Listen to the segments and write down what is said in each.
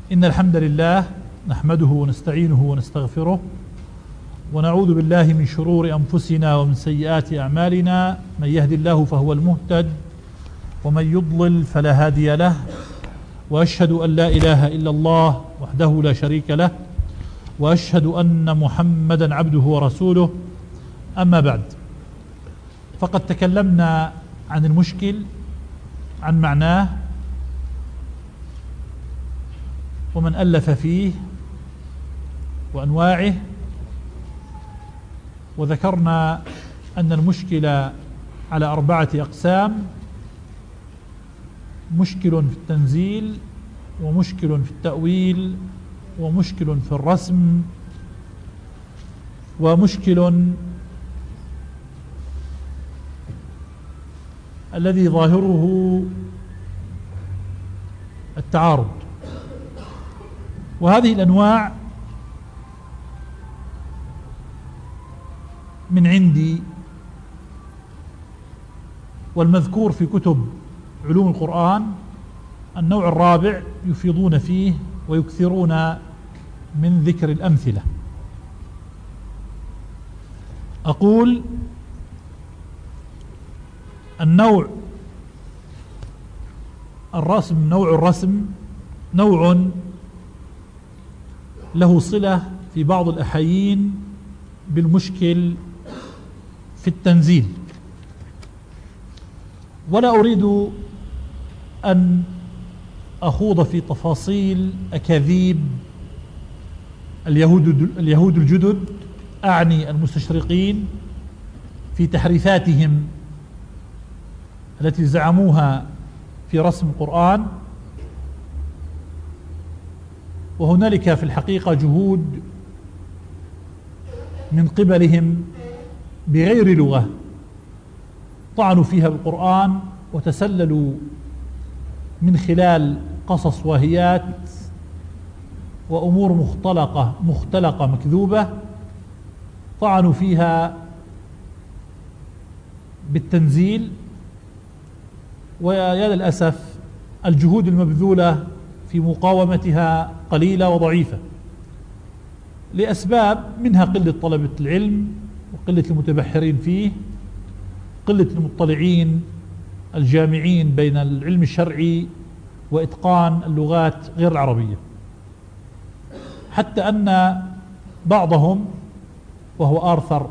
إن الحمد لله نحمده ونستعينه ونستغفره ونعوذ بالله من شرور أنفسنا ومن سيئات أعمالنا. من يهد الله فهو المهتد ومن يضلل فلا هادي له، وأشهد أن لا إله إلا الله وحده لا شريك له، وأشهد أن محمدا عبده ورسوله. أما بعد، فقد تكلمنا عن المشكل، عن معناه، ومن ألف فيه وأنواعه، وذكرنا أن المشكل على 4 أقسام: مشكل في التنزيل، ومشكل في التأويل، ومشكل في الرسم، ومشكل الذي ظاهره التعارض. وهذه الأنواع من عندي، والمذكور في كتب علوم القرآن النوع الرابع يفيضون فيه ويكثرون من ذكر الأمثلة. أقول: النوع الرسم، نوع له صلة في بعض الأحايين بالمشكل في التنزيل، ولا أريد أن أخوض في تفاصيل أكاذيب اليهود الجدد، أعني المستشرقين، في تحريفاتهم التي زعموها في رسم القرآن. وهنالك في الحقيقة جهود من قبلهم بغير لغة طعنوا فيها بالقرآن، وتسللوا من خلال قصص واهيات وأمور مختلقة مكذوبة، طعنوا فيها بالتنزيل. ويا للأسف الجهود المبذولة في مقاومتها قليلة وضعيفة، لأسباب منها قلة طلبة العلم، وقلة المتبحرين فيه، قلة المطلعين الجامعين بين العلم الشرعي وإتقان اللغات غير العربية، حتى أن بعضهم، وهو آرثر،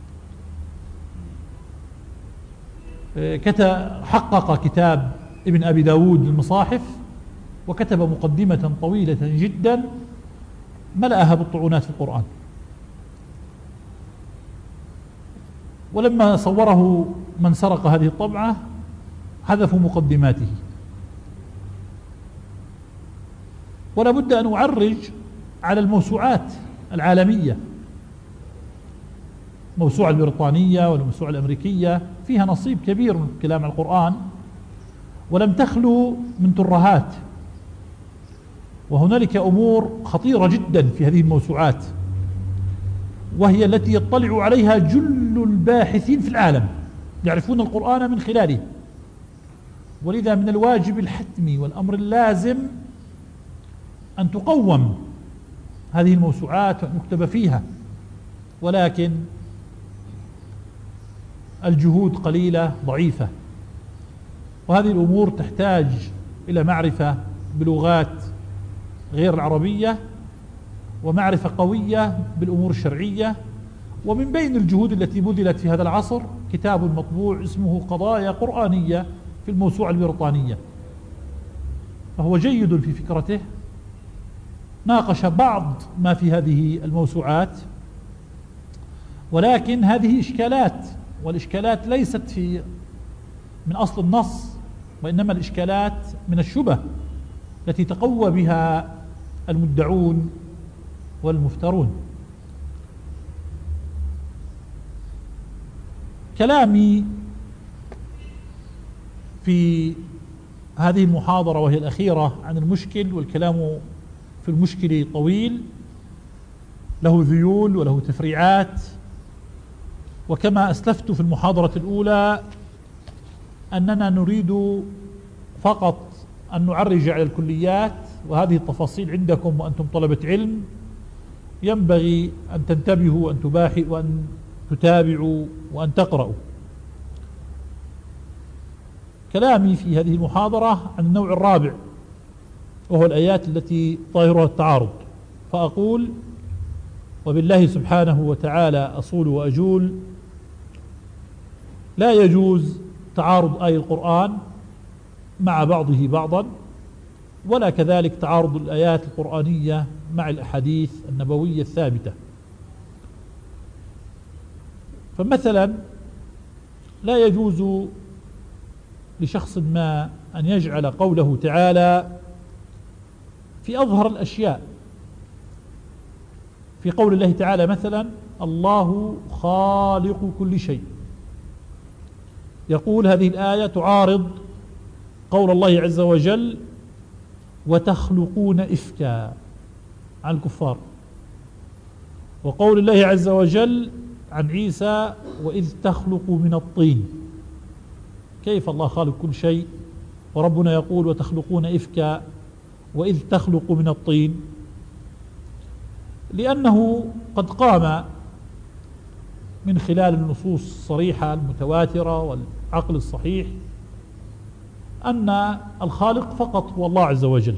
حقق كتاب ابن أبي داود المصاحف، وكتب مقدمة طويلة جدا ملأها بالطعونات في القرآن. ولما صوره من سرق هذه الطبعة حذفوا مقدماته. ولا بد أن أعرج على الموسوعات العالمية، الموسوعة البريطانية والموسوعة الأمريكية فيها نصيب كبير من الكلام عن القرآن، ولم تخلو من ترهات. وهنالك أمور خطيرة جدا في هذه الموسوعات، وهي التي يطلع عليها جل الباحثين في العالم، يعرفون القرآن من خلاله. ولذا من الواجب الحتمي والأمر اللازم أن تقوم هذه الموسوعات والمكتب فيها، ولكن الجهود قليلة ضعيفة. وهذه الأمور تحتاج إلى معرفة بلغات غير العربية، ومعرفة قوية بالأمور الشرعية. ومن بين الجهود التي بذلت في هذا العصر كتاب مطبوع اسمه قضايا قرآنية في الموسوعة البريطانية، فهو جيد في فكرته، ناقش بعض ما في هذه الموسوعات، ولكن هذه إشكالات، والإشكالات ليست من أصل النص، وإنما الإشكالات من الشبه التي تقوى بها المدعون والمفترون. كلامي في هذه المحاضرة وهي الأخيرة عن المشكل، والكلام في المشكل طويل، له ذيول وله تفريعات. وكما أسلفت في المحاضرة الأولى أننا نريد فقط أن نعرج على الكليات وهذه التفاصيل عندكم وأنتم طلبة علم ينبغي أن تنتبهوا وأن تباحثوا وأن تتابعوا وأن تقرأوا. كلامي في هذه المحاضرة عن النوع الرابع، وهو الآيات التي ظاهرها التعارض، فأقول: وبالله سبحانه وتعالى أصول وأجول، لا يجوز تعارض آي القرآن مع بعضه بعضا، ولا كذلك تعارض الآيات القرآنية مع الأحاديث النبوية الثابتة. فمثلا لا يجوز لشخص ما أن يجعل قوله تعالى في أظهر الأشياء، في قول الله تعالى مثلا: الله خالق كل شيء، يقول هذه الآية تعارض قول الله عز وجل: وتخلقون إفكا عن الكفار، وقول الله عز وجل عن عيسى: وإذ تخلق من الطين. كيف الله خالق كل شيء وربنا يقول وتخلقون إفكا وإذ تخلق من الطين؟ لأنه قد قام من خلال النصوص الصريحة المتواترة والعقل الصحيح أن الخالق فقط هو الله عز وجل،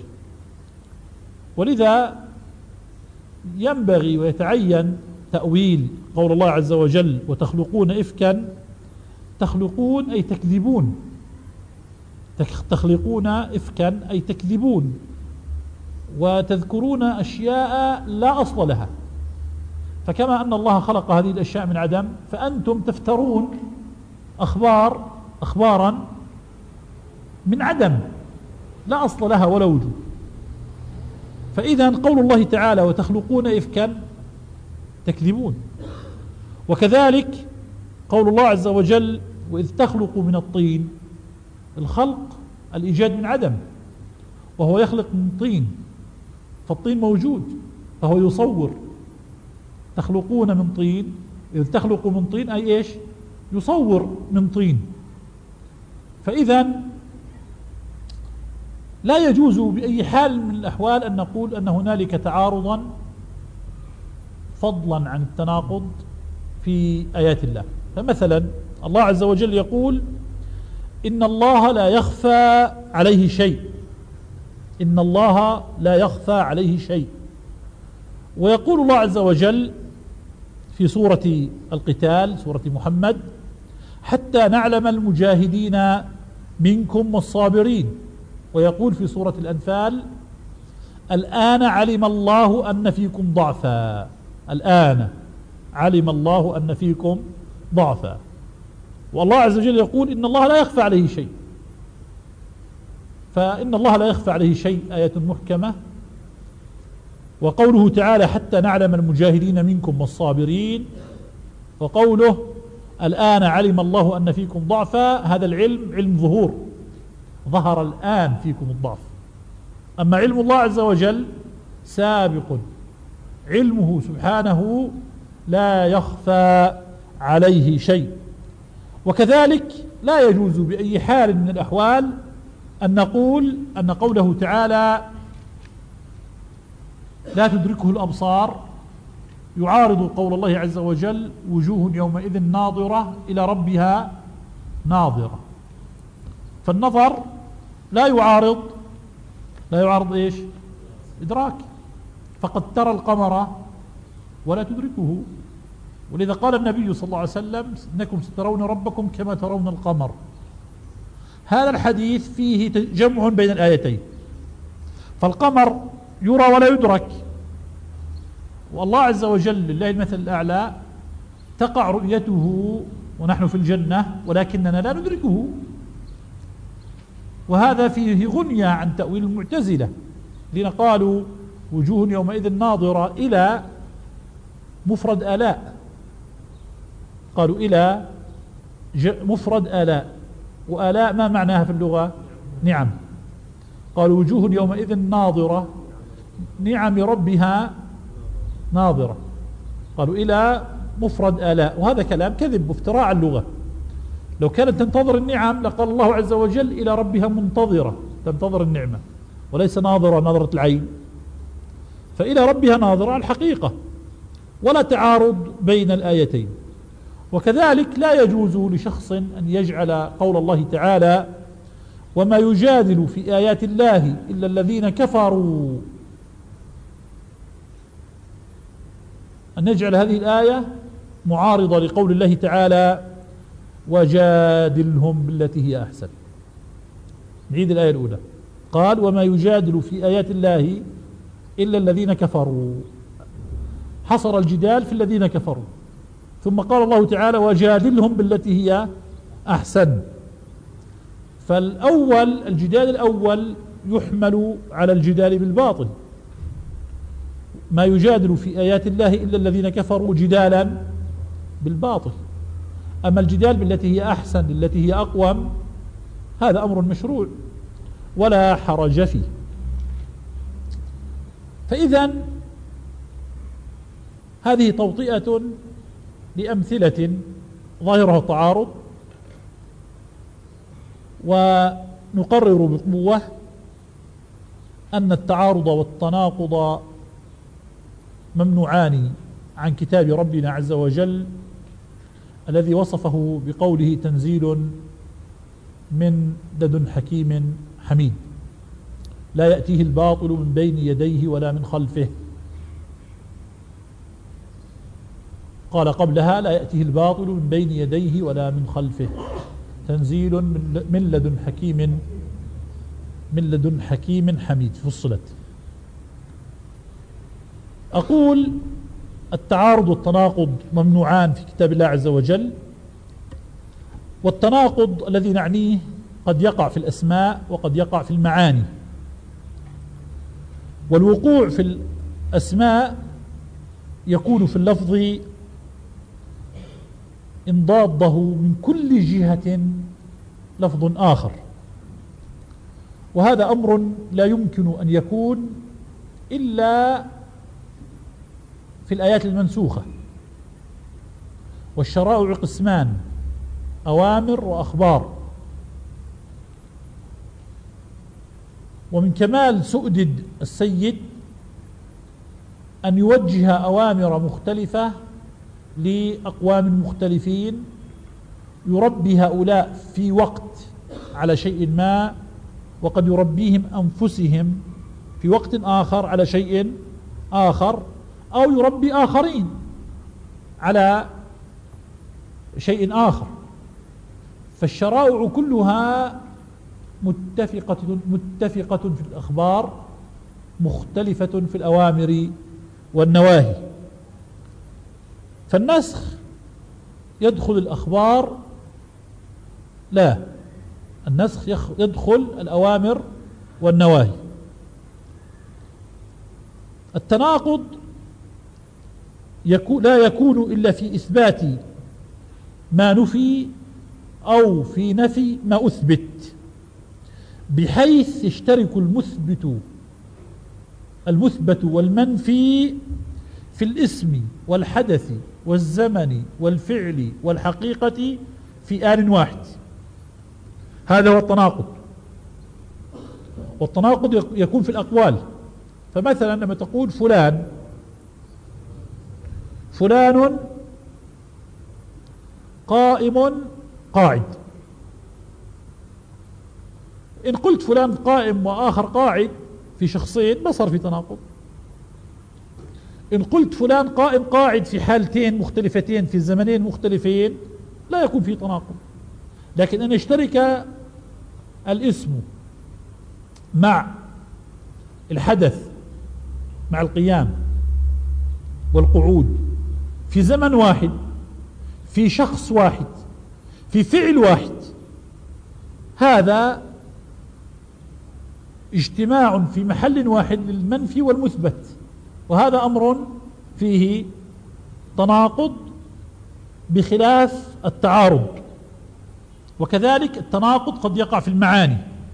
ولذا ينبغي ويتعين تأويل قول الله عز وجل: وتخلقون إفكا. تخلقون أي تكذبون، تخلقون إفكا أي تكذبون وتذكرون أشياء لا أصل لها. فكما أن الله خلق هذه الأشياء من عدم، فأنتم تفترون أخبارا من عدم لا أصل لها ولا وجود. فإذا قول الله تعالى: وتخلقون إفكا تكذبون. وكذلك قول الله عز وجل: وإذ تخلق من الطين، الخلق الإيجاد من عدم، وهو يخلق من طين، فالطين موجود فهو يصور. تخلقون من طين، إذ تخلق من طين أي إيش؟ يصور من طين. فإذا لا يجوز بأي حال من الأحوال أن نقول أن هنالك تعارضا فضلا عن التناقض في آيات الله. فمثلا الله عز وجل يقول: إن الله لا يخفى عليه شيء، إن الله لا يخفى عليه شيء. ويقول الله عز وجل في سورة القتال، سورة محمد: حتى نعلم المجاهدين منكم والصابرين. ويقول في سورة الأنفال: الآن علم الله أن فيكم ضعفا، الآن علم الله أن فيكم ضعفا. والله عز وجل يقول: إن الله لا يخفى عليه شيء. فإن الله لا يخفى عليه شيء آية محكمة. وقوله تعالى: حتى نعلم المجاهدين منكم والصابرين، وقوله: الآن علم الله أن فيكم ضعفا، هذا العلم علم ظهور، ظهر الآن فيكم الضعف. أما علم الله عز وجل سابق، علمه سبحانه لا يخفى عليه شيء. وكذلك لا يجوز بأي حال من الأحوال أن نقول أن قوله تعالى: لا تدركه الأبصار يعارض قول الله عز وجل: وجوه يومئذ ناظرة إلى ربها ناظرة. فالنظر لا يعارض إيش؟ إدراك. فقد ترى القمر ولا تدركه، ولذا قال النبي صلى الله عليه وسلم: إنكم سترون ربكم كما ترون القمر. هذا الحديث فيه جمع بين الآيتين، فالقمر يرى ولا يدرك، والله عز وجل لله المثل الأعلى تقع رؤيته ونحن في الجنة ولكننا لا ندركه. وهذا فيه غنية عن تأويل المعتزلة الذين قالوا: وجوه يومئذ ناظرة إلى مفرد آلاء، قالوا إلى مفرد آلاء، وآلاء ما معناها في اللغة؟ نعم. قالوا: وجوه يومئذ ناظرة، نعم ربها ناظرة، قالوا إلى مفرد آلاء. وهذا كلام كذب وافتراء على اللغة. لو كانت تنتظر النعم لقال الله عز وجل: إلى ربها منتظرة، تنتظر النعمة. وليس ناظرة نظرة العين، فإلى ربها ناظرة الحقيقة، ولا تعارض بين الآيتين. وكذلك لا يجوز لشخص أن يجعل قول الله تعالى وما يجادل في آيات الله إلا الذين كفروا، أن يجعل هذه الآية معارضة لقول الله تعالى وجادلهم بالتي هي أحسن. نعيد الآية الأولى، قال وما يجادل في آيات الله إلا الذين كفروا، حصر الجدال في الذين كفروا، ثم قال الله تعالى وجادلهم بالتي هي أحسن. فالأول الجدال الأول يحمل على الجدال بالباطل، ما يجادل في آيات الله إلا الذين كفروا جدالا بالباطل. أما الجدال بالتي هي أحسن التي هي أقوم هذا أمر مشروع ولا حرج فيه. فإذا هذه توطئة لأمثلة ظاهرها التعارض، ونقرر بقوة أن التعارض والتناقض ممنوعان عن كتاب ربنا عز وجل الذي وصفه بقوله تنزيل من لدن حكيم حميد لا يأتيه الباطل من بين يديه ولا من خلفه. قال قبلها لا يأتيه الباطل من بين يديه ولا من خلفه، تنزيل من لدن حكيم حميد. فصلت. أقول التعارض والتناقض ممنوعان في كتاب الله عز وجل، والتناقض الذي نعنيه قد يقع في الأسماء وقد يقع في المعاني. والوقوع في الأسماء يكون في اللفظ إن ضاده من كل جهة لفظ آخر، وهذا أمر لا يمكن أن يكون إلا في الآيات المنسوخة. والشرائع قسمان، أوامر وأخبار. ومن كمال سؤدد السيد أن يوجه أوامر مختلفة لأقوام مختلفين، يربي هؤلاء في وقت على شيء ما، وقد يربيهم أنفسهم في وقت آخر على شيء آخر، أو يربي آخرين على شيء آخر. فالشرائع كلها متفقة في الأخبار، مختلفة في الأوامر والنواهي. فالنسخ يدخل الأخبار، لا، النسخ يدخل الأوامر والنواهي. التناقض لا يكون إلا في إثبات ما نفي أو في نفي ما أثبت، بحيث يشترك المثبت والمنفي في الاسم والحدث والزمن والفعل والحقيقة في آن واحد. هذا هو التناقض. والتناقض يكون في الأقوال. فمثلا لما تقول فلان قائم قاعد، إن قلت فلان قائم وآخر قاعد في شخصين ما صار في تناقض. إن قلت فلان قائم قاعد في حالتين مختلفتين في زمنين مختلفين لا يكون في تناقض. لكن أن يشترك الاسم مع الحدث، مع القيام والقعود في زمن واحد، في شخص واحد، في فعل واحد، هذا اجتماع في محل واحد للمنفي والمثبت، وهذا أمر فيه تناقض بخلاف التعارض. وكذلك التناقض قد يقع في المعاني.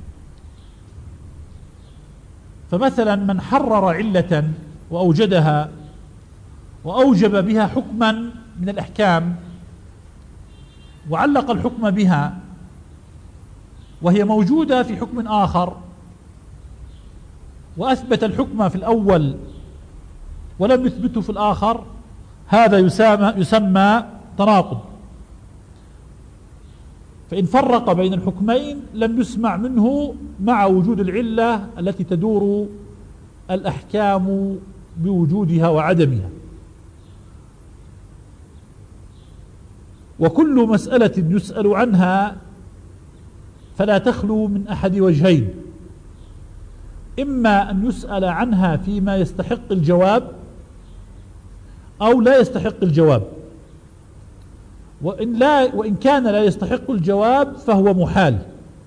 فمثلا من حرر علة وأوجدها وأوجب بها حكما من الأحكام وعلق الحكم بها وهي موجودة في حكم آخر، وأثبت الحكم في الأول ولم يثبته في الآخر، هذا يسمى تناقض. فإن فرق بين الحكمين لم يسمع منه مع وجود العلة التي تدور الأحكام بوجودها وعدمها. وكل مسألة يسأل عنها فلا تخلو من أحد وجهين: إما أن يسأل عنها فيما يستحق الجواب أو لا يستحق الجواب، وإن كان لا يستحق الجواب فهو محال،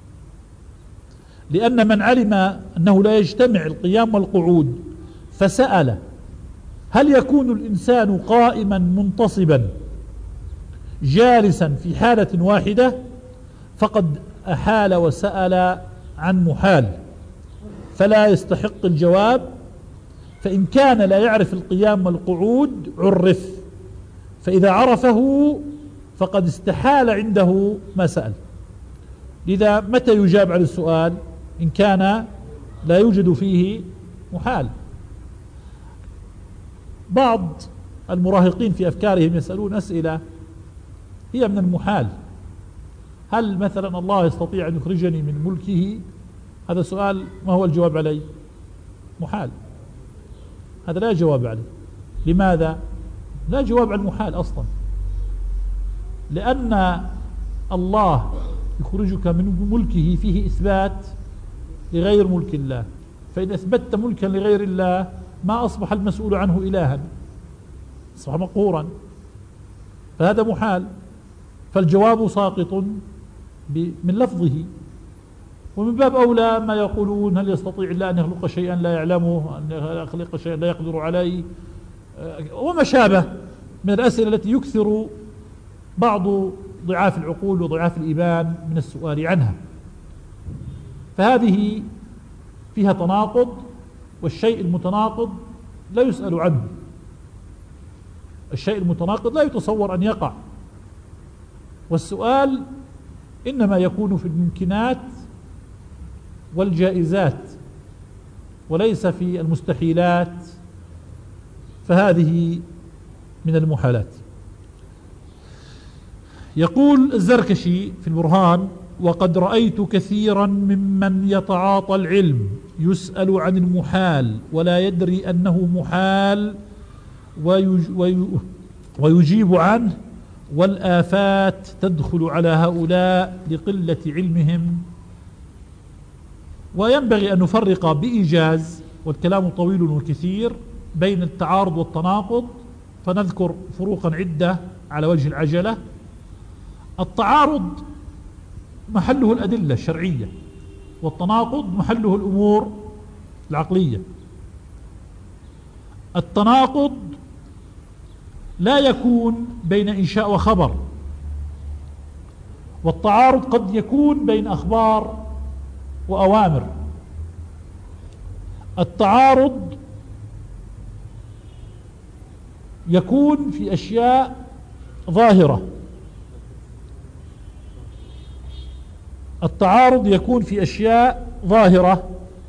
لأن من علم أنه لا يجتمع القيام والقعود فسأل هل يكون الإنسان قائما منتصبا جالسا في حالة واحدة فقد أحال وسأل عن محال فلا يستحق الجواب. فإن كان لا يعرف القيام والقعود عرف، فإذا عرفه فقد استحال عنده ما سأل. لذا متى يجاب على السؤال؟ إن كان لا يوجد فيه محال. بعض المراهقين في أفكارهم يسألون أسئلة هي من المحال. هل مثلا الله يستطيع أن يخرجني من ملكه؟ هذا سؤال ما هو الجواب عليه؟ محال، هذا لا جواب عليه. لماذا؟ لا جواب على المحال أصلا، لأن الله يخرجك من ملكه فيه إثبات لغير ملك الله، فإن أثبتت ملكا لغير الله ما أصبح المسؤول عنه إلها، أصبح مقهورا، فهذا محال. فالجواب ساقط من لفظه. ومن باب أولى ما يقولون هل يستطيع الله أن يخلق شيئا لا يعلمه، أن يخلق شيئا لا يقدر عليه، وما شابه من الأسئلة التي يكثر بعض ضعاف العقول وضعاف الإيمان من السؤال عنها. فهذه فيها تناقض، والشيء المتناقض لا يسأل عنه. الشيء المتناقض لا يتصور أن يقع، والسؤال إنما يكون في الممكنات والجائزات وليس في المستحيلات، فهذه من المحالات. يقول الزركشي في البرهان: وقد رأيت كثيرا ممن يتعاطى العلم يسأل عن المحال ولا يدري أنه محال ويجيب عنه، والآفات تدخل على هؤلاء لقلة علمهم. وينبغي أن نفرق بإيجاز، والكلام طويل وكثير، بين التعارض والتناقض، فنذكر فروقا عدة على وجه العجلة. التعارض محله الأدلة الشرعية، والتناقض محله الأمور العقلية. التناقض لا يكون بين إنشاء وخبر، والتعارض قد يكون بين أخبار وأوامر. التعارض يكون في أشياء ظاهرة، التعارض يكون في أشياء ظاهرة،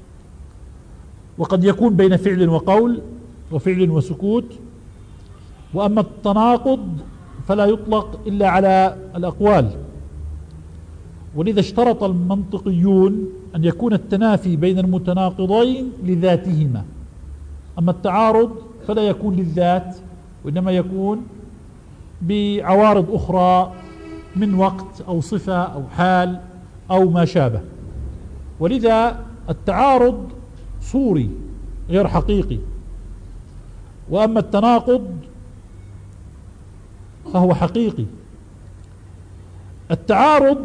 وقد يكون بين فعل وقول وفعل وسكوت. وأما التناقض فلا يطلق إلا على الأقوال، ولذا اشترط المنطقيون أن يكون التنافي بين المتناقضين لذاتهما. أما التعارض فلا يكون للذات، وإنما يكون بعوارض أخرى من وقت أو صفة أو حال أو ما شابه. ولذا التعارض صوري غير حقيقي، وأما التناقض فهو حقيقي. التعارض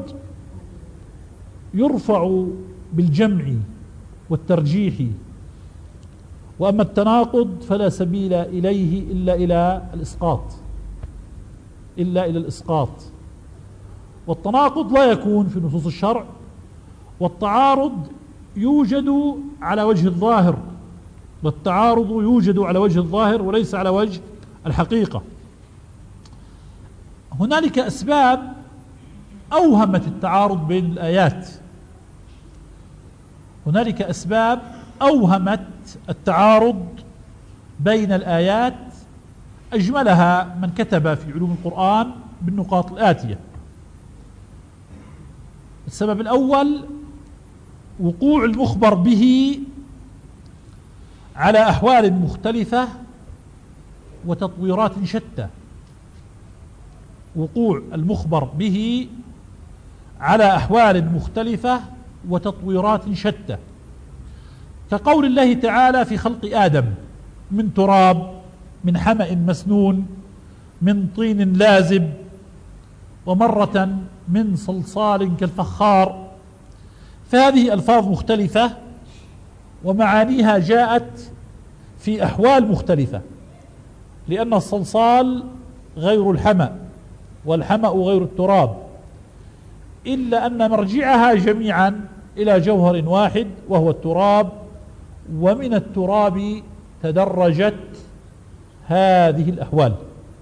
يرفع بالجمع والترجيح، وأما التناقض فلا سبيل إليه إلا إلى الإسقاط. والتناقض لا يكون في نصوص الشرع، والتعارض يوجد على وجه الظاهر، والتعارض يوجد على وجه الظاهر وليس على وجه الحقيقة. هنالك أسباب أوهمت التعارض بين الآيات، هنالك أسباب أوهمت التعارض بين الآيات أجملها من كتب في علوم القرآن بالنقاط الآتية. السبب الأول وقوع المخبر به على أحوال مختلفة وتطويرات شتى. وقوع المخبر به على أحوال مختلفة وتطويرات شتى، كقول الله تعالى في خلق آدم من تراب، من حمأ مسنون، من طين لازب، ومرة من صلصال كالفخار. فهذه ألفاظ مختلفة ومعانيها جاءت في أحوال مختلفة، لأن الصلصال غير الحمأ والحمأ غير التراب، إلا أن مرجعها جميعا إلى جوهر واحد وهو التراب، ومن التراب تدرجت هذه الأحوال.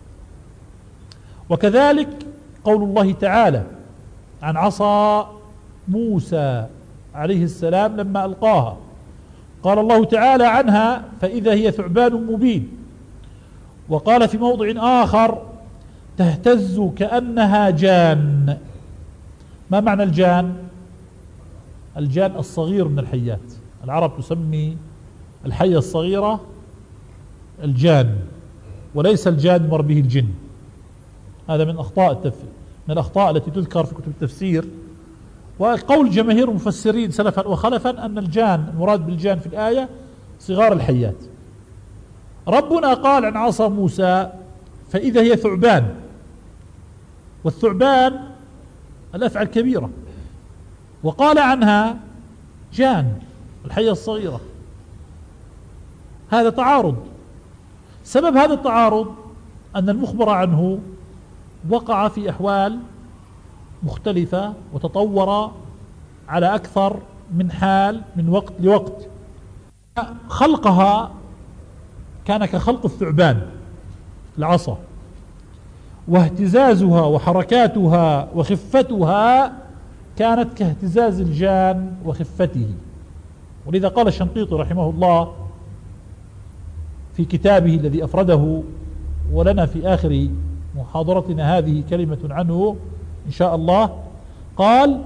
وكذلك قول الله تعالى عن عصا موسى عليه السلام لما ألقاها، قال الله تعالى عنها فإذا هي ثعبان مبين. وقال في موضع آخر تهتز كأنها جان. ما معنى الجان؟ الجان الصغير من الحيات، العرب تسمي الحية الصغيرة الجان، وليس الجان مر به الجن. هذا من من الأخطاء التي تذكر في كتب التفسير. وقول جماهير المفسرين سلفا وخلفا أن الجان المراد بالجان في الآية صغار الحيات. ربنا قال عن عصا موسى فإذا هي ثعبان، والثعبان الأفعى الكبيرة، وقال عنها جان الحية الصغيرة. هذا تعارض. سبب هذا التعارض أن المخبر عنه وقع في أحوال مختلفة وتطور على أكثر من حال من وقت لوقت. خلقها كان كخلق الثعبان العصا، واهتزازها وحركاتها وخفتها كانت كاهتزاز الجان وخفته. ولذا قال الشنقيطي رحمه الله في كتابه الذي أفرده، ولنا في آخر محاضرتنا هذه كلمة عنه إن شاء الله، قال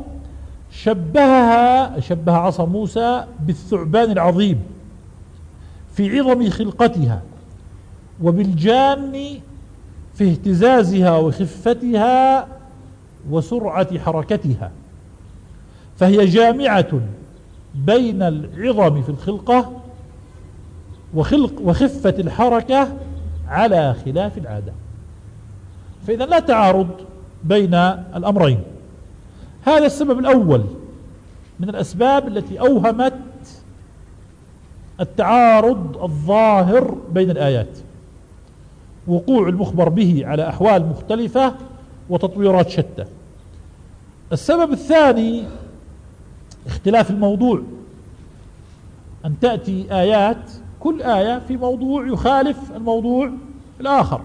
شبه عصا موسى بالثعبان العظيم في عظم خلقتها، وبالجان في اهتزازها وخفتها وسرعة حركتها، فهي جامعة بين العظم في الخلقة وخفة الحركة على خلاف العادة. فإذا لا تعارض بين الأمرين. هذا السبب الأول من الأسباب التي أوهمت التعارض الظاهر بين الآيات، وقوع المخبر به على أحوال مختلفة وتطويرات شتى. السبب الثاني اختلاف الموضوع، أن تأتي آيات كل آية في موضوع يخالف الموضوع الآخر،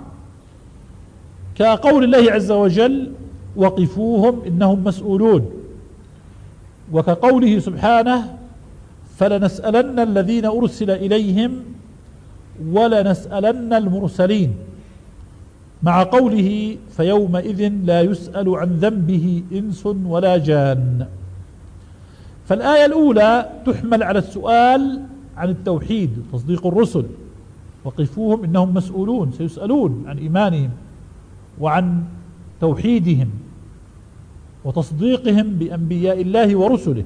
كقول الله عز وجل وقفوهم إنهم مسؤولون، وكقوله سبحانه فلنسألن الذين أرسل إليهم ولنسألن المرسلين، مع قوله فيومئذ لا يسأل عن ذنبه إنس ولا جان. فالآية الأولى تحمل على السؤال عن التوحيد تصديق الرسل، وقفوهم إنهم مسؤولون، سيسألون عن إيمانهم وعن توحيدهم وتصديقهم بأنبياء الله ورسله.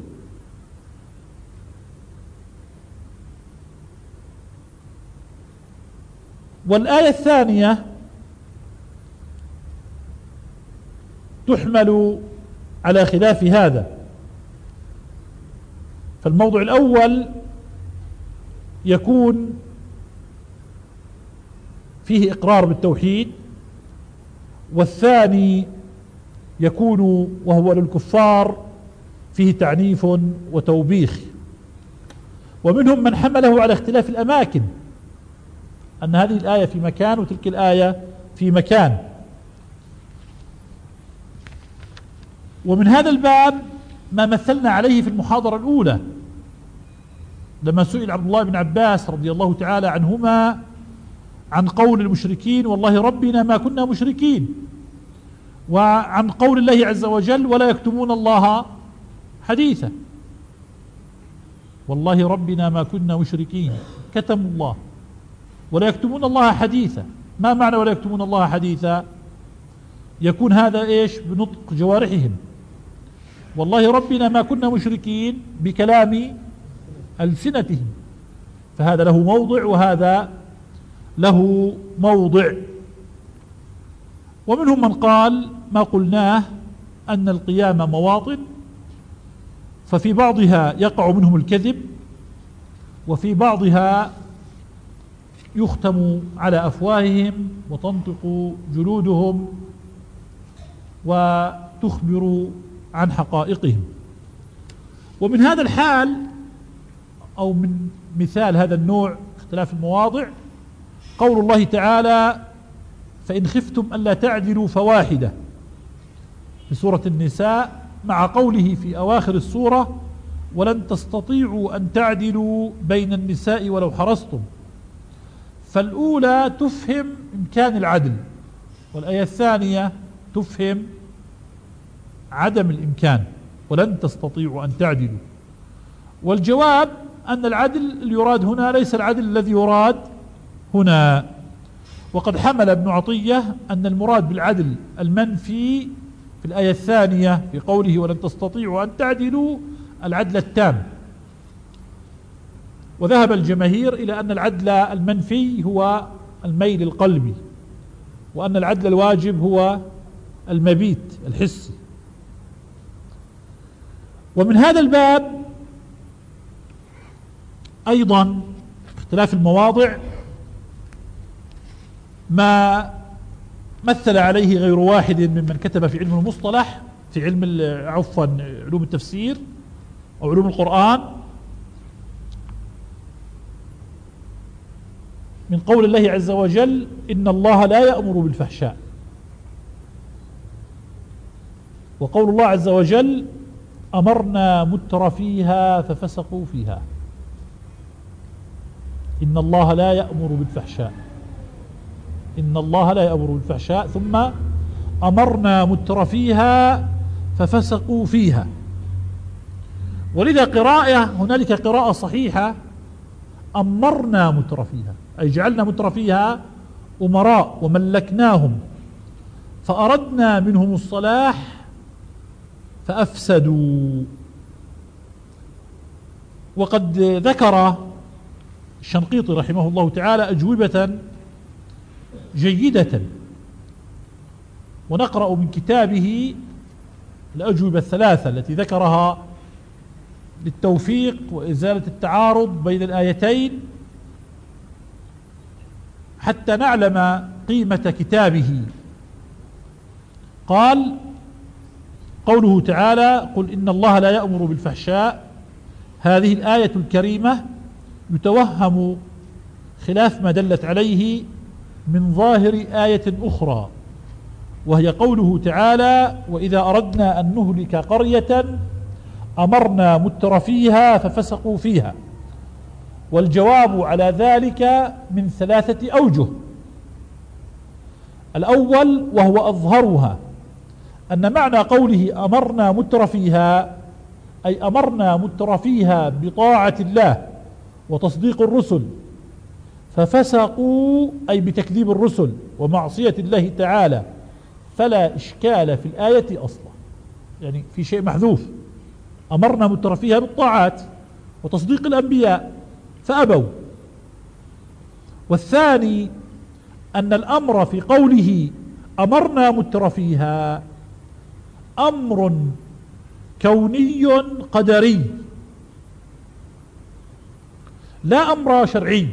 والآية الثانية تحمل على خلاف هذا. فالموضوع الأول يكون فيه إقرار بالتوحيد، والثاني يكون وهو للكفار فيه تعنيف وتوبيخ. ومنهم من حمله على اختلاف الأماكن، أن هذه الآية في مكان وتلك الآية في مكان. ومن هذا الباب ما مثلنا عليه في المحاضرة الأولى، لما سئل عبد الله بن عباس رضي الله تعالى عنهما عن قول المشركين والله ربنا ما كنا مشركين، وعن قول الله عز وجل ولا يكتمون الله حديثا، والله ربنا ما كنا مشركين، كتموا الله ولا يكتمون الله حديثا. ما معنى ولا يكتمون الله حديثا؟ يكون هذا ايش؟ بنطق جوارحهم. والله ربنا ما كنا مشركين بكلام ألسنتهم، فهذا له موضع وهذا له موضع. ومنهم من قال ما قلناه أن القيامة مواطن، ففي بعضها يقع منهم الكذب وفي بعضها يختم على أفواههم وتنطق جلودهم وتخبر عن حقائقهم. ومن هذا الحال أو من مثال هذا النوع اختلاف المواضع قول الله تعالى فإن خفتم ألا تعدلوا فواحدة في سورة النساء، مع قوله في أواخر السورة ولن تستطيعوا أن تعدلوا بين النساء ولو حرصتم. فالأولى تفهم إمكان العدل، والآية الثانية تفهم عدم الإمكان، ولن تستطيعوا أن تعدلوا. والجواب أن العدل اللي يراد هنا ليس العدل الذي يراد هنا. وقد حمل ابن عطية أن المراد بالعدل المنفي في الآية الثانية في قوله ولن تستطيعوا أن تعدلوا العدل التام، وذهب الجماهير إلى أن العدل المنفي هو الميل القلبي، وأن العدل الواجب هو المبيت الحسي. ومن هذا الباب أيضا اختلاف المواضع ما مثل عليه غير واحد ممن كتب في علم المصطلح، في علم علوم التفسير أو علوم القرآن، من قول الله عز وجل إن الله لا يأمر بالفحشاء، وقول الله عز وجل أمرنا مترفيها ففسقوا فيها. إن الله لا يأمر بالفحشاء، إن الله لا يأمر بالفحشاء، ثم أمرنا مترفيها ففسقوا فيها. ولذا هنالك قراءة صحيحة أمرنا مترفيها، أي جعلنا مترفيها أمراء وملكناهم فأردنا منهم الصلاح فأفسدوا. وقد ذكر الشنقيطي رحمه الله تعالى أجوبة جيدة، ونقرأ من كتابه الأجوبة الثلاثة التي ذكرها للتوفيق وإزالة التعارض بين الآيتين حتى نعلم قيمة كتابه. قال قوله تعالى قل إن الله لا يأمر بالفحشاء، هذه الآية الكريمة يتوهم خلاف ما دلت عليه من ظاهر آية أخرى، وهي قوله تعالى وإذا أردنا أن نهلك قرية أمرنا مترفيها ففسقوا فيها. والجواب على ذلك من ثلاثة أوجه. الأول وهو أظهرها أن معنى قوله أمرنا مترفيها أي أمرنا مترفيها بطاعة الله وتصديق الرسل، ففسقوا أي بتكذيب الرسل ومعصية الله تعالى، فلا إشكال في الآية أصلا، يعني في شيء محذوف. أمرنا مترفيها بالطاعات وتصديق الأنبياء فأبوا. والثاني أن الأمر في قوله أمرنا مترفيها أمر كوني قدري لا أمر شرعي،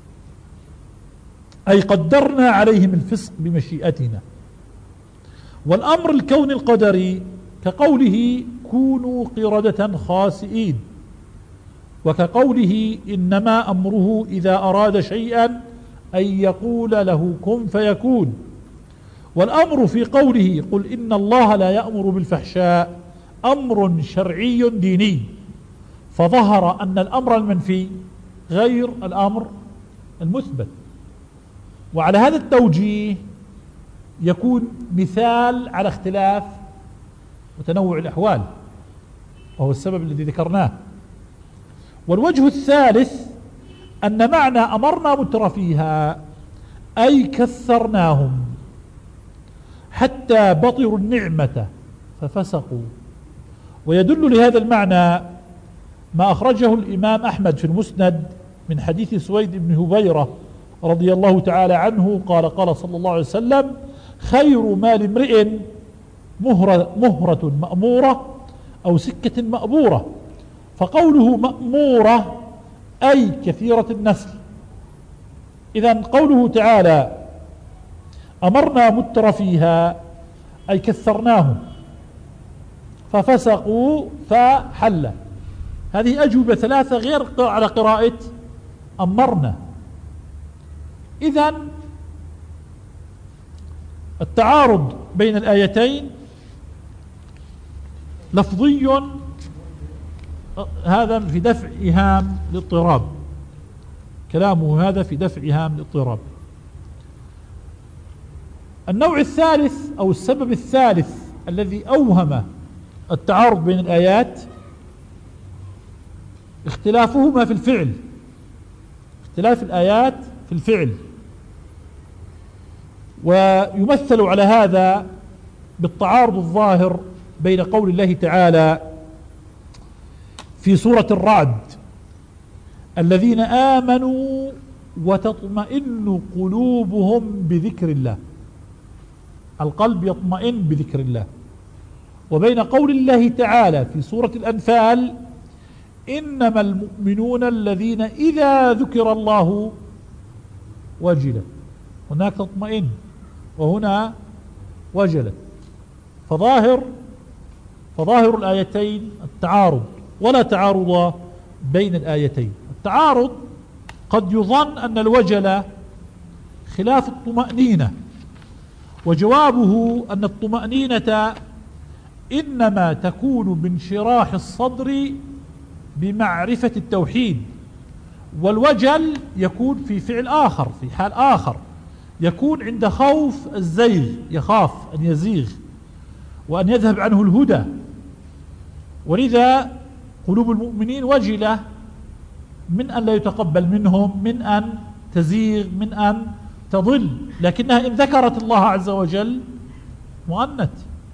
أي قدرنا عليهم الفسق بمشيئتنا. والأمر الكوني القدري كقوله كونوا قردة خاسئين، وكقوله إنما أمره إذا أراد شيئا أن يقول له كن فيكون. والأمر في قوله قل إن الله لا يأمر بالفحشاء أمر شرعي ديني، فظهر أن الأمر المنفي غير الأمر المثبت. وعلى هذا التوجيه يكون مثال على اختلاف وتنوع الأحوال، وهو السبب الذي ذكرناه. والوجه الثالث أن معنى أمرنا مترفيها أي كثرناهم حتى بطروا النعمة ففسقوا. ويدل لهذا المعنى ما أخرجه الإمام أحمد في المسند من حديث سويد بن هبيرة رضي الله تعالى عنه قال قال صلى الله عليه وسلم: خير مال امرئ مهرة مأمورة أو سكة مأبورة. فقوله مأمورة أي كثيرة النسل. إذن قوله تعالى أمرنا مترفيها أي كثرناهم ففسقوا فحل. هذه أجوبة ثلاثة غير على قراءة أمرنا. إذن التعارض بين الآيتين لفظي، هذا في دفع إيهام الاضطراب، كلامه هذا في دفع إيهام الاضطراب. النوع الثالث أو السبب الثالث الذي أوهم التعارض بين الآيات اختلافهما في الفعل، اختلاف الآيات في الفعل. ويمثل على هذا بالتعارض الظاهر بين قول الله تعالى في سورة الرعد: الذين آمنوا وتطمئن قلوبهم بذكر الله، القلب يطمئن بذكر الله. وبين قول الله تعالى في سورة الأنفال: إنما المؤمنون الذين إذا ذكر الله وجلت. هناك تطمئن وهنا وجلت. فظاهر الآيتين التعارض، ولا تعارض بين الآيتين. التعارض قد يظن أن الوجل خلاف الطمأنينة، وجوابه أن الطمأنينة إنما تكون بانشراح الصدر بمعرفة التوحيد، والوجل يكون في فعل آخر، في حال آخر، يكون عند خوف الزيغ، يخاف أن يزيغ وأن يذهب عنه الهدى. ولذا قلوب المؤمنين وجلة من أن لا يتقبل منهم، من أن تزيغ، من أن تضل، لكنها إن ذكرت الله عز وجل مؤنت.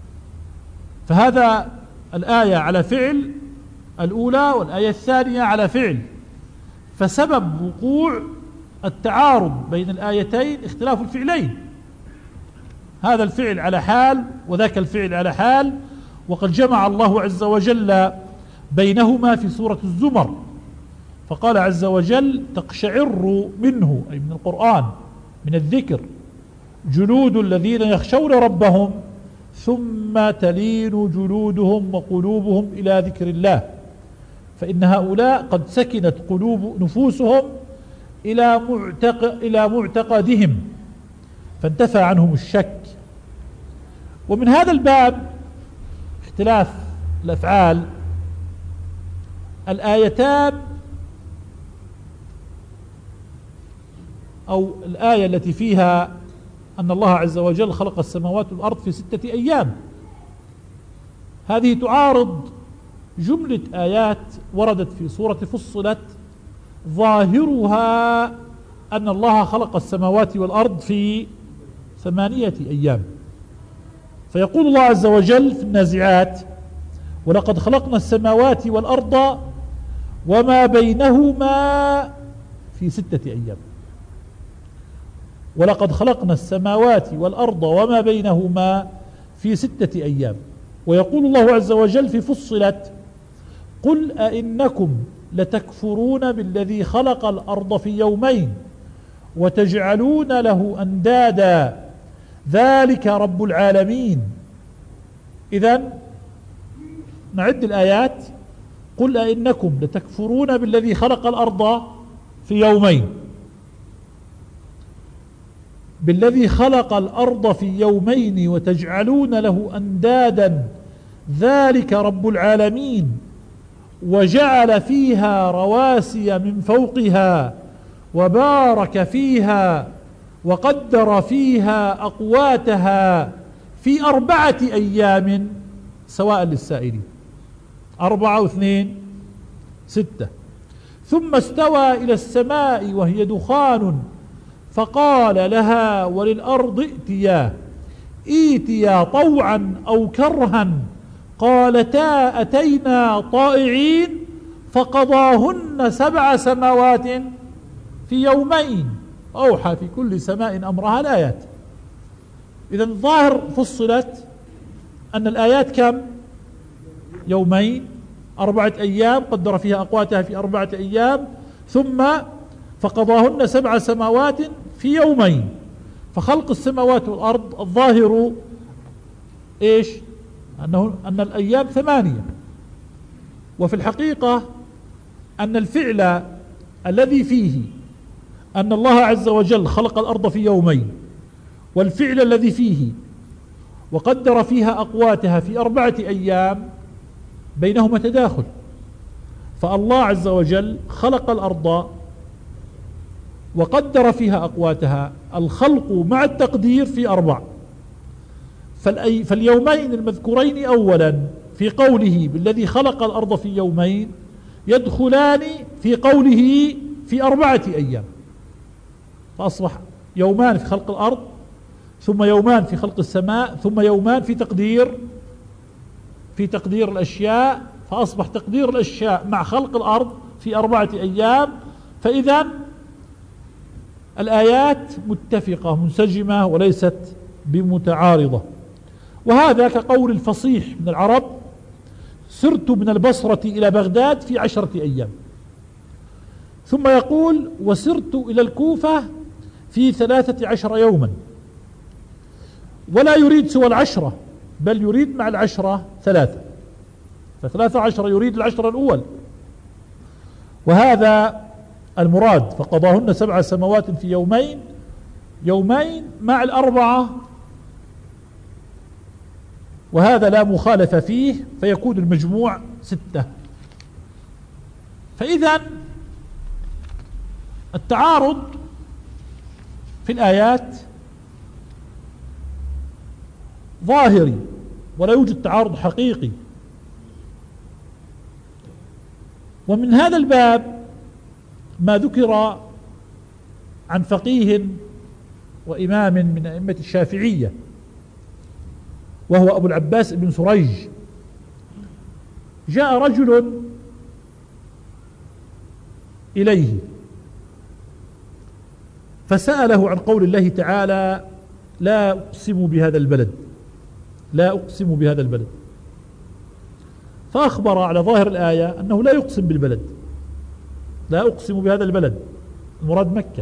فهذا الآية على فعل الأولى، والآية الثانية على فعل. فسبب وقوع التعارض بين الآيتين اختلاف الفعلين، هذا الفعل على حال وذاك الفعل على حال. وقد جمع الله عز وجل بينهما في سورة الزمر، فقال عز وجل: تقشعر منه، أي من القرآن، من الذكر، جلود الذين يخشون ربهم ثم تلين جلودهم وقلوبهم إلى ذكر الله، فإن هؤلاء قد سكنت نفوسهم إلى معتقدهم فانتفى عنهم الشك. ومن هذا الباب اختلاف الأفعال، الآيتان أو الآية التي فيها أن الله عز وجل خلق السماوات والأرض في 6 أيام، هذه تعارض جملة آيات وردت في سورة فصلت ظاهرها أن الله خلق السماوات والأرض في 8 أيام. فيقول الله عز وجل في النازعات: ولقد خلقنا السماوات والأرض وما بينهما في 6 أيام. ولقد خلقنا السماوات والأرض وما بينهما في 6 أيام. ويقول الله عز وجل في فصلت: قل أئنكم لتكفرون بالذي خلق الأرض في يومين وتجعلون له أندادا ذلك رب العالمين. إذن نعد الآيات: قل أئنكم لتكفرون بالذي خلق الأرض في يومين، بالذي خلق الأرض في يومين وتجعلون له أندادا ذلك رب العالمين. وجعل فيها رواسي من فوقها وبارك فيها وقدر فيها أقواتها في 4 أيام سواء للسائلين. 4 و2 6. ثم استوى إلى السماء وهي دخان فقال لها وللأرض ائتيا طوعا أو كرها قالتا أتينا طائعين فقضاهن 7 سماوات في يومين أوحى في كل سماء أمرها. الآيات إذا الظاهر فصلت أن الآيات كم؟ يومين، 4 أيام قدر فيها أقواتها في 4 أيام، ثم فقضاهن 7 سماوات في يومين. فخلق السماوات والأرض الظاهر إيش؟ أن الأيام 8. وفي الحقيقة أن الفعل الذي فيه أن الله عز وجل خلق الأرض في يومين، والفعل الذي فيه وقدر فيها أقواتها في 4 أيام بينهما تداخل. فالله عز وجل خلق الأرض وقدر فيها أقواتها، الخلق مع التقدير في 4. فاليومين المذكورين أولا في قوله بالذي خلق الأرض في يومين يدخلان في قوله في 4 أيام، فأصبح يومان في خلق الأرض، ثم يومان في خلق السماء، ثم يومان في تقدير الأشياء، فأصبح تقدير الأشياء مع خلق الأرض في 4 أيام. فإذا الآيات متفقة منسجمة وليست بمتعارضة. وهذا كقول الفصيح من العرب: سرت من البصرة إلى بغداد في 10 أيام. ثم يقول: وسرت إلى الكوفة في 13 يوما. ولا يريد سوى 10، بل يريد مع 10 3، ف13 يريد 10 الأول، وهذا المراد. فقضاهن 7 سماوات في يومين مع 4، وهذا لا مخالف فيه، فيكون المجموع 6. فإذا التعارض في الآيات ظاهري ولا يوجد تعارض حقيقي. ومن هذا الباب ما ذكر عن فقيه وإمام من أئمة الشافعية وهو أبو العباس بن سريج. جاء رجل إليه فسأله عن قول الله تعالى: لا أقسم بهذا البلد، لا أقسم بهذا البلد. فأخبر على ظاهر الآية أنه لا يقسم بالبلد، لا أقسم بهذا البلد، المراد مكة.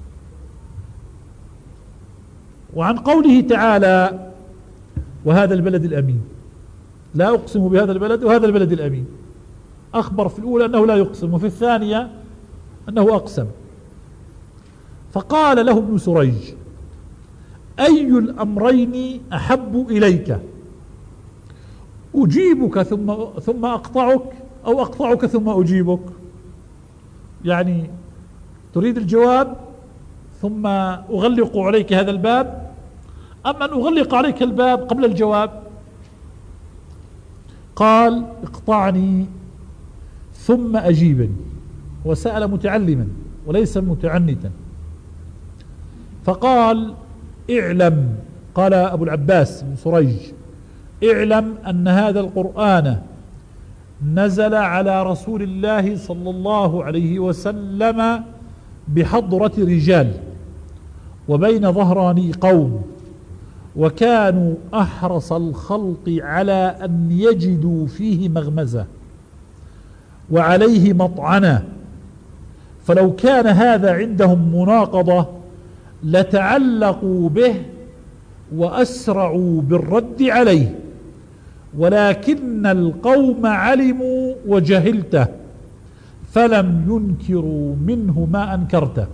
وعن قوله تعالى: وهذا البلد الأمين، لا أقسم بهذا البلد وهذا البلد الأمين، أخبر في الأولى أنه لا يقسم، وفي الثانية أنه أقسم. فقال له ابن سريج: أي الأمرين أحب إليك؟ أجيبك ثم أقطعك، أو أقطعك ثم أجيبك؟ يعني تريد الجواب ثم أغلق عليك هذا الباب، أم أن أغلق عليك الباب قبل الجواب؟ قال: اقطعني ثم أجيبني. وسأل متعلما وليس متعنتا. فقال: اعلم، قال أبو العباس بن سريج: اعلم أن هذا القرآن نزل على رسول الله صلى الله عليه وسلم بحضرة رجال وبين ظهراني قوم، وكانوا أحرص الخلق على أن يجدوا فيه مغمزة وعليه مطعنة، فلو كان هذا عندهم مناقضة لتعلقوا به وأسرعوا بالرد عليه، ولكن القوم علموا وجهلته فلم ينكروا منه ما أنكرته.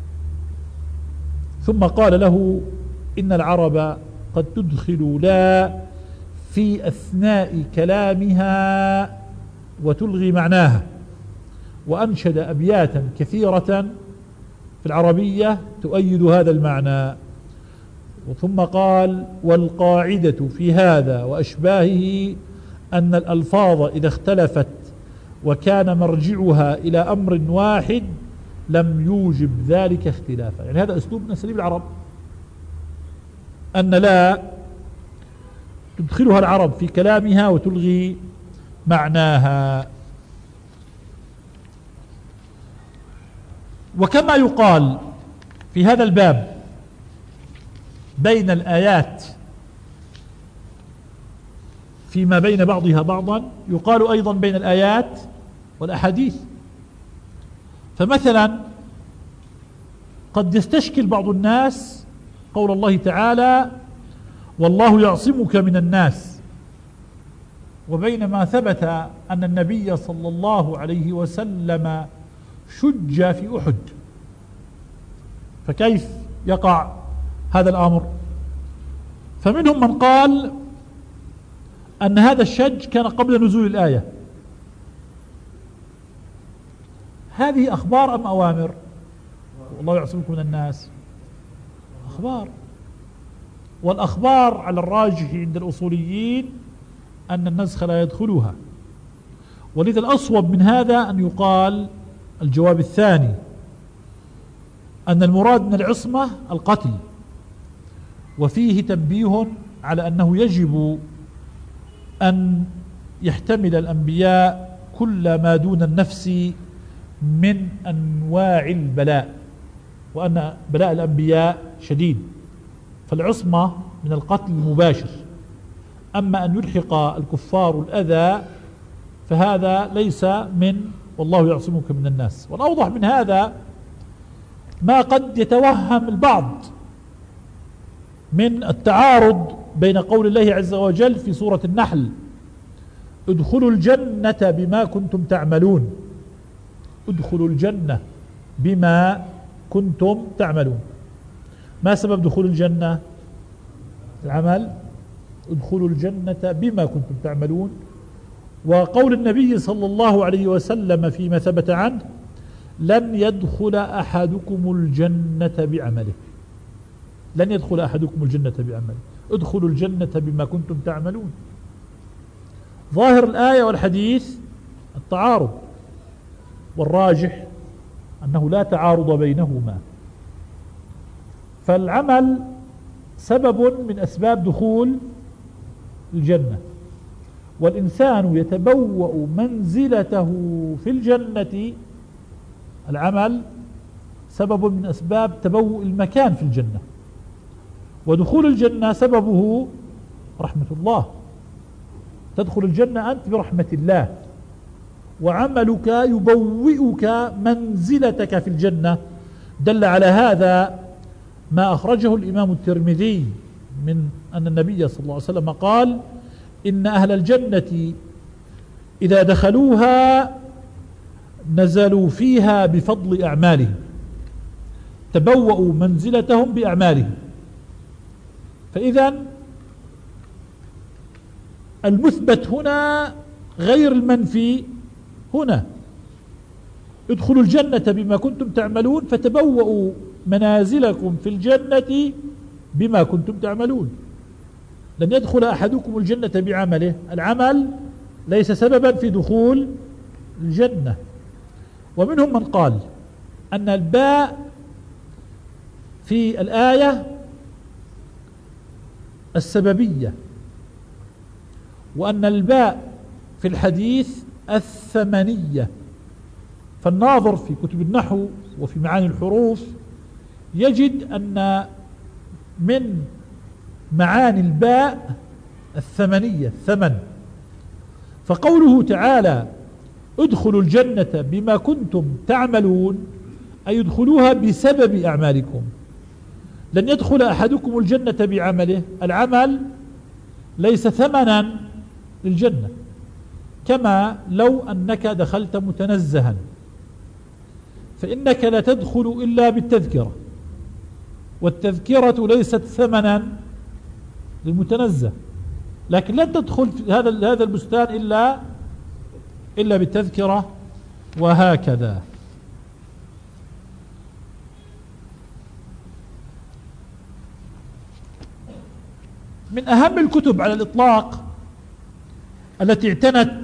ثم قال له: إن العرب قد تدخل لا في أثناء كلامها وتلغي معناها، وأنشد أبياتا كثيرة في العربية تؤيد هذا المعنى. ثم قال: والقاعدة في هذا وأشباهه أن الألفاظ إذا اختلفت وكان مرجعها إلى أمر واحد لم يوجب ذلك اختلافا. يعني هذا أسلوب من أساليب العرب، أن لا تدخلها العرب في كلامها وتلغي معناها. وكما يقال في هذا الباب بين الآيات فيما بين بعضها بعضا، يقال أيضا بين الآيات والأحاديث. فمثلا قد يستشكل بعض الناس قول الله تعالى: والله يعصمك من الناس، وبينما ثبت أن النبي صلى الله عليه وسلم شج في أحد، فكيف يقع هذا الأمر؟ فمنهم من قال أن هذا الشج كان قبل نزول الآية. هذه أخبار أم أوامر؟ والله يعصمكم من الناس أخبار، والأخبار على الراجح عند الأصوليين أن النسخ لا يدخلها. ولذا الأصوب من هذا أن يقال الجواب الثاني، أن المراد من العصمة القتل، وفيه تنبيه على أنه يجب أن يحتمل الأنبياء كل ما دون النفس من أنواع البلاء، وأن بلاء الأنبياء شديد، فالعصمة من القتل المباشر. أما أن يلحق الكفار الأذى فهذا ليس من والله يعصمك من الناس. والأوضح من هذا ما قد يتوهم البعض من التعارض بين قول الله عز وجل في سورة النحل: ادخلوا الجنة بما كنتم تعملون. ادخلوا الجنة بما كنتم تعملون. ما سبب دخول الجنة؟ العمل. ادخلوا الجنة بما كنتم تعملون. وقول النبي صلى الله عليه وسلم فيما ثبت عنه: لن يدخل أحدكم الجنة بعمله. لن يدخل أحدكم الجنة بعمله، ادخلوا الجنة بما كنتم تعملون. ظاهر الآية والحديث التعارض، والراجح أنه لا تعارض بينهما، فالعمل سبب من أسباب دخول الجنة، والإنسان يتبوأ منزلته في الجنة. العمل سبب من أسباب تبوء المكان في الجنة، ودخول الجنة سببه رحمة الله. تدخل الجنة أنت برحمة الله، وعملك يبوئك منزلتك في الجنة. دل على هذا ما أخرجه الإمام الترمذي من أن النبي صلى الله عليه وسلم قال: إن أهل الجنة إذا دخلوها نزلوا فيها بفضل أعمالهم، تبوأوا منزلتهم بأعمالهم. فإذا المثبت هنا غير المنفي هنا. ادخلوا الجنة بما كنتم تعملون، فتبوأوا منازلكم في الجنة بما كنتم تعملون. لن يدخل أحدكم الجنة بعمله، العمل ليس سببا في دخول الجنة. ومنهم من قال أن الباء في الآية السببية، وأن الباء في الحديث الثمنية. فالناظر في كتب النحو وفي معاني الحروف يجد أن من معاني الباء الثمنية، الثمن. فقوله تعالى: ادخلوا الجنة بما كنتم تعملون، أي ادخلوها بسبب أعمالكم. لن يدخل أحدكم الجنة بعمله، العمل ليس ثمنا للجنة، كما لو أنك دخلت متنزها، فإنك لا تدخل إلا بالتذكرة، والتذكرة ليست ثمنا للمتنزه. لكن لن تدخل في هذا البستان إلا إلا بالتذكرة، وهكذا. من أهم الكتب على الإطلاق التي اعتنت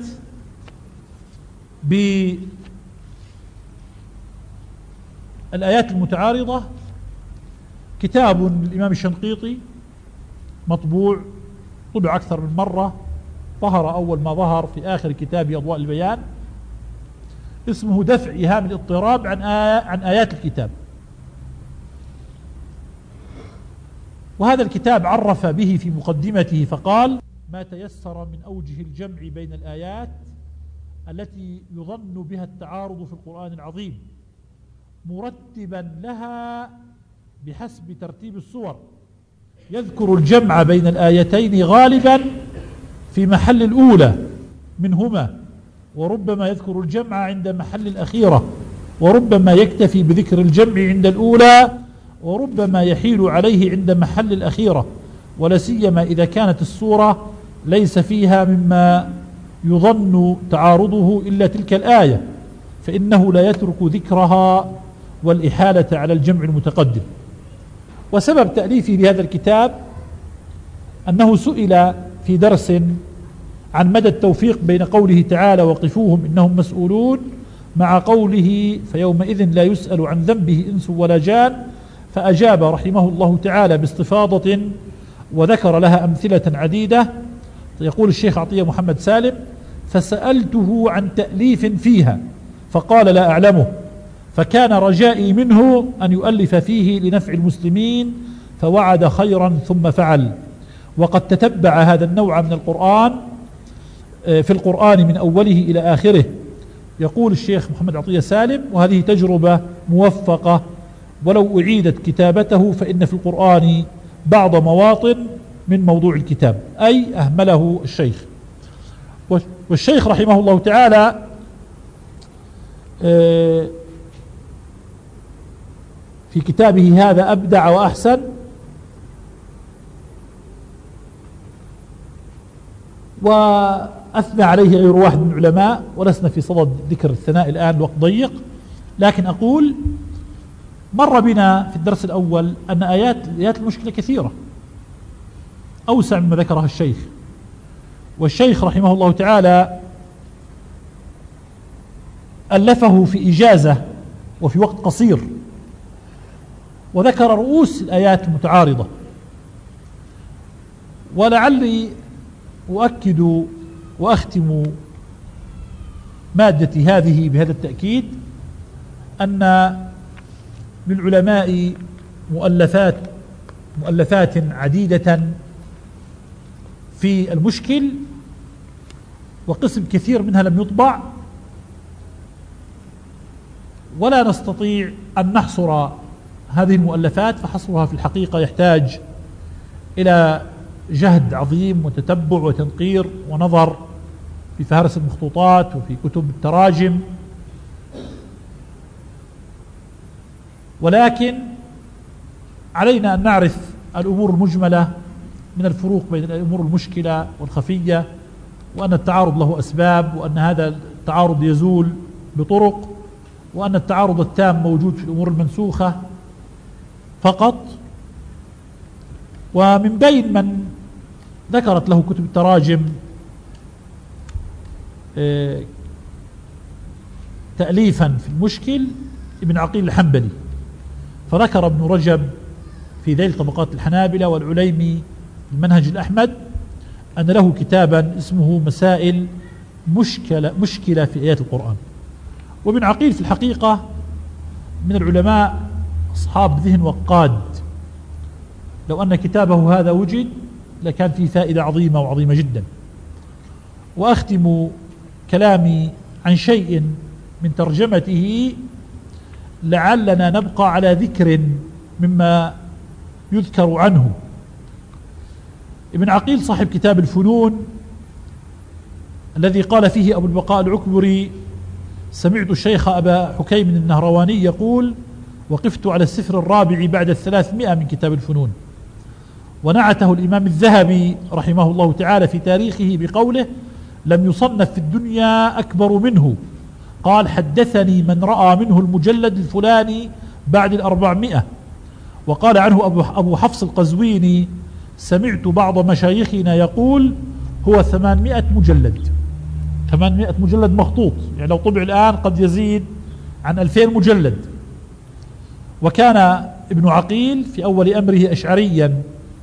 بالآيات المتعارضة كتاب للإمام الشنقيطي مطبوع، طبع أكثر من مرة، ظهر أول ما ظهر في آخر كتاب أضواء البيان، اسمه دفع إيهام الاضطراب عن آيات الكتاب. وهذا الكتاب عرف به في مقدمته فقال: ما تيسر من أوجه الجمع بين الآيات التي يظن بها التعارض في القرآن العظيم، مرتبا لها بحسب ترتيب السور، يذكر الجمع بين الآيتين غالبا في محل الأولى منهما، وربما يذكر الجمع عند محل الأخيرة، وربما يكتفي بذكر الجمع عند الأولى، وربما يحيل عليه عند محل الأخيرة، ولا سيما إذا كانت السورة ليس فيها مما يظن تعارضه إلا تلك الآية، فإنه لا يترك ذكرها والإحالة على الجمع المتقدم. وسبب تأليفي لهذا الكتاب أنه سئل في درس عن مدى التوفيق بين قوله تعالى: وقفوهم إنهم مسؤولون، مع قوله: فيومئذ لا يسأل عن ذنبه إنس ولا جان، فأجاب رحمه الله تعالى باستفاضة وذكر لها أمثلة عديدة. يقول الشيخ عطية محمد سالم: فسألته عن تأليف فيها فقال: لا أعلمه، فكان رجائي منه أن يؤلف فيه لنفع المسلمين، فوعد خيرا ثم فعل. وقد تتبع هذا النوع من القرآن في القرآن من أوله إلى آخره. يقول الشيخ محمد عطية سالم: وهذه تجربة موفقة، ولو أعيدت كتابته فإن في القرآن بعض مواطن من موضوع الكتاب، أي أهمله الشيخ. والشيخ رحمه الله تعالى في كتابه هذا أبدع وأحسن، وأثنى عليه غير واحد من العلماء، ولسنا في صدد ذكر الثناء الآن، الوقت ضيق، لكن أقول: مر بنا في الدرس الأول أن آيات المشكلة كثيرة أوسع مما ذكرها الشيخ. والشيخ رحمه الله تعالى ألفه في إجازة وفي وقت قصير، وذكر رؤوس الآيات المتعارضة. ولعلي أؤكد وأختم مادتي هذه بهذا التأكيد: أن للعلماء مؤلفات عديدة في المشكل، وقسم كثير منها لم يطبع، ولا نستطيع أن نحصر هذه المؤلفات، فحصرها في الحقيقة يحتاج إلى جهد عظيم وتتبع وتنقير ونظر في فهرس المخطوطات وفي كتب التراجم. ولكن علينا أن نعرف الأمور المجملة من الفروق بين الأمور المشكلة والخفية، وأن التعارض له أسباب، وأن هذا التعارض يزول بطرق، وأن التعارض التام موجود في الأمور المنسوخة فقط. ومن بين من ذكرت له كتب التراجم تأليفا في المشكل ابن عقيل الحنبلي، فذكر ابن رجب في ذيل طبقات الحنابلة والعليمي المنهج الأحمد أن له كتابا اسمه مسائل مشكلة في آيات القرآن. وابن عقيل في الحقيقة من العلماء أصحاب ذهن وقاد، لو أن كتابه هذا وجد لكان فيه فائدة عظيمة وعظيمة جدا. وأختم كلامي عن شيء من ترجمته لعلنا نبقى على ذكر مما يذكر عنه. ابن عقيل صاحب كتاب الفنون الذي قال فيه أبو البقاء العكبري: سمعت الشيخ أبا حكيم النهرواني يقول: وقفت على السفر الرابع بعد 300 من كتاب الفنون. ونعته الإمام الذهبي رحمه الله تعالى في تاريخه بقوله: لم يصنف في الدنيا أكبر منه. قال حدثني من رأى منه المجلد الفلاني بعد 400. وقال عنه أبو حفص القزويني سمعت بعض مشايخنا يقول هو 800 مجلد، 800 مجلد مخطوط، يعني لو طبع الآن قد يزيد عن 2000 مجلد. وكان ابن عقيل في أول أمره أشعريا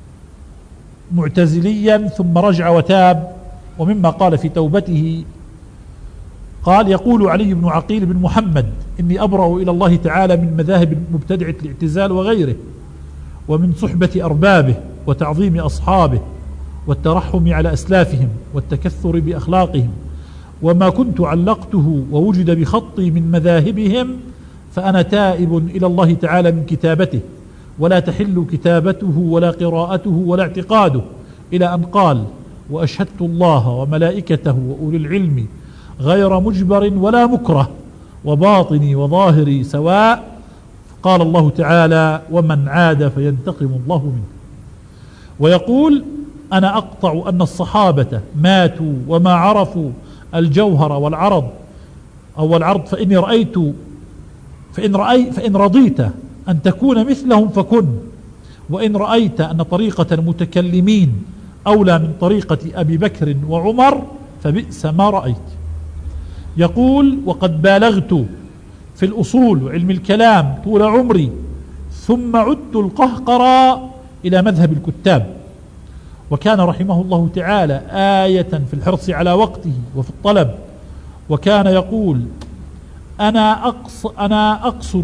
معتزليا ثم رجع وتاب. ومما قال في توبته قال يقول علي بن عقيل بن محمد إني أبرأ إلى الله تعالى من مذاهب مبتدعة الاعتزال وغيره، ومن صحبة أربابه وتعظيم أصحابه والترحم على أسلافهم والتكثر بأخلاقهم، وما كنت علقته ووجد بخطي من مذاهبهم فأنا تائب إلى الله تعالى من كتابته، ولا تحل كتابته ولا قراءته ولا اعتقاده، إلى أن قال وأشهدت الله وملائكته وأولي العلم غير مجبر ولا مكره، وباطني وظاهري سواء. قال الله تعالى ومن عاد فينتقم الله منه. ويقول أنا أقطع أن الصحابة ماتوا وما عرفوا الجوهر والعرض أو العرض، فإن رضيت أن تكون مثلهم فكن، وإن رأيت أن طريقة المتكلمين أولى من طريقة أبي بكر وعمر فبئس ما رأيت. يقول وقد بالغت في الأصول وعلم الكلام طول عمري، ثم عدت القهقرى إلى مذهب الكتاب. وكان رحمه الله تعالى آية في الحرص على وقته وفي الطلب، وكان يقول أنا أقصر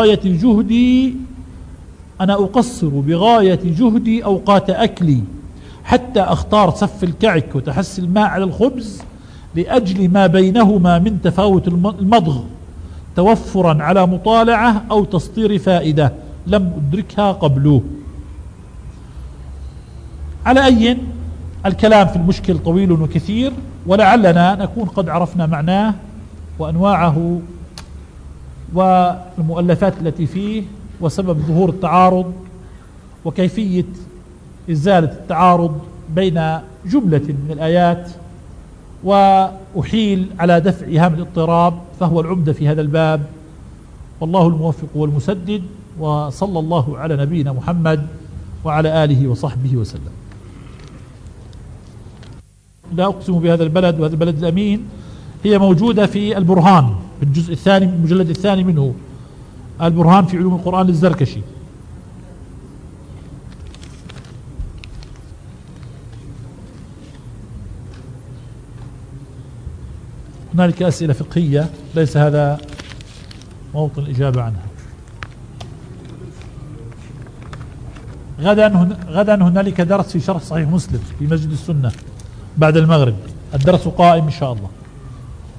بغاية جهدي أوقات أكلي، حتى أختار سف الكعك وتحسي الماء على الخبز لأجل ما بينهما من تفاوت المضغ، توفرا على مطالعة أو تسطير فائدة لم أدركها قبله. على أي الكلام في المشكل طويل وكثير، ولعلنا نكون قد عرفنا معناه وأنواعه والمؤلفات التي فيه وسبب ظهور التعارض وكيفية إزالة التعارض بين جملة من الآيات، وأحيل على دفع إيهام الاضطراب فهو العمدة في هذا الباب. والله الموفق والمسدد، وصلى الله على نبينا محمد وعلى آله وصحبه وسلم. لا أقسم بهذا البلد وهذا البلد الأمين هي موجودة في البرهان في الجزء الثاني المجلد الثاني منه، البرهان في علوم القرآن للزركشي. هنالك أسئلة فقهية ليس هذا موطن الإجابة عنها. غدا هنالك درس في شرح صحيح مسلم في مسجد السنة بعد المغرب، الدرس قائم إن شاء الله.